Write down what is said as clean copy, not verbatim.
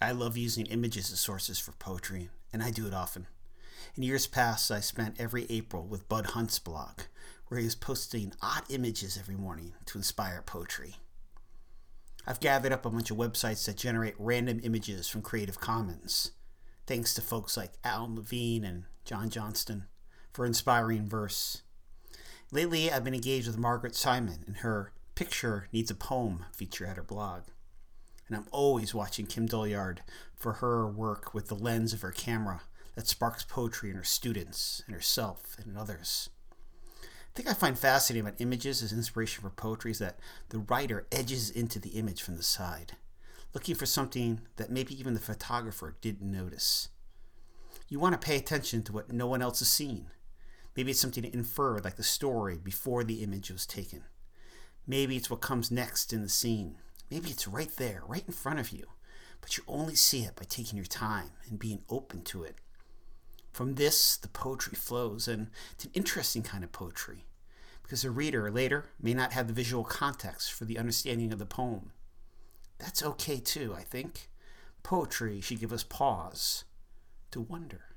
I love using images as sources for poetry, and I do it often. In years past, I spent every April with Bud Hunt's blog, where he was posting odd images every morning to inspire poetry. I've gathered up a bunch of websites that generate random images from Creative Commons, thanks to folks like Alan Levine and John Johnston for inspiring verse. Lately, I've been engaged with Margaret Simon and her Picture Needs a Poem feature at her blog. And I'm always watching Kim Dolliard for her work with the lens of her camera that sparks poetry in her students and herself and in others. The thing I find fascinating about images as inspiration for poetry is that the writer edges into the image from the side, looking for something that maybe even the photographer didn't notice. You want to pay attention to what no one else has seen. Maybe it's something to infer, like the story before the image was taken. Maybe it's what comes next in the scene. Maybe it's right there, right in front of you, but you only see it by taking your time and being open to it. From this, the poetry flows, and it's an interesting kind of poetry, because the reader later may not have the visual context for the understanding of the poem. That's okay too, I think. Poetry should give us pause to wonder.